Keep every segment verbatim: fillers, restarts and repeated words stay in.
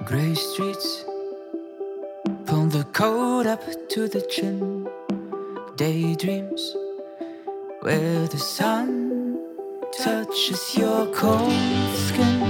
Grey streets, pull the coat up to the chin. Daydreams where the sun touches your cold skin.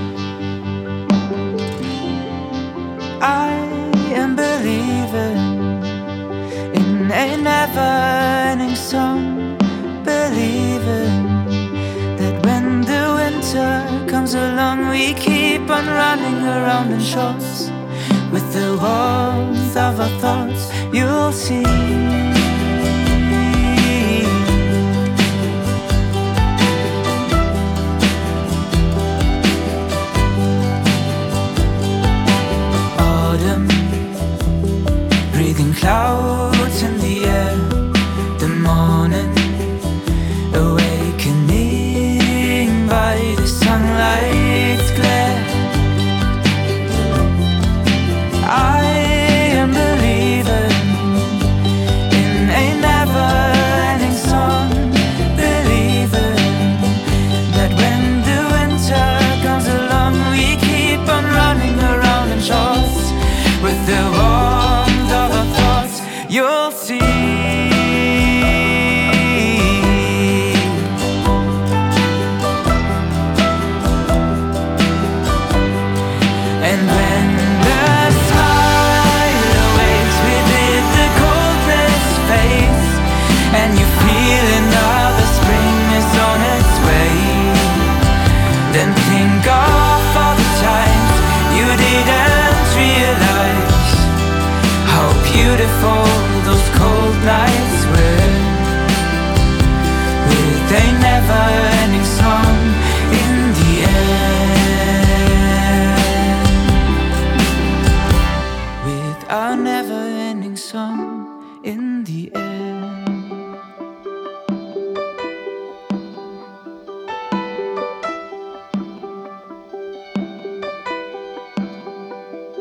I am believing in a never-ending song, believing that when the winter comes along, we keep on running around in shorts. With the warmth of our thoughts, you'll see. Autumn, breathing clouds in the air. The morning, awakening by the sunlight's glare. I am believing in a never-ending song, believing that when the winter comes along, we keep on running around in shorts. With the warmth of our thoughts, you'll see. And when the smile awaits within the coldness fades, and you feel another spring is on its way, then think of all the times you didn't realize how beautiful those cold nights were, with a never-ending song in the air. With our never-ending song in the air.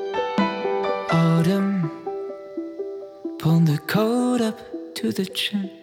Autumn, pull the coat up to the chin.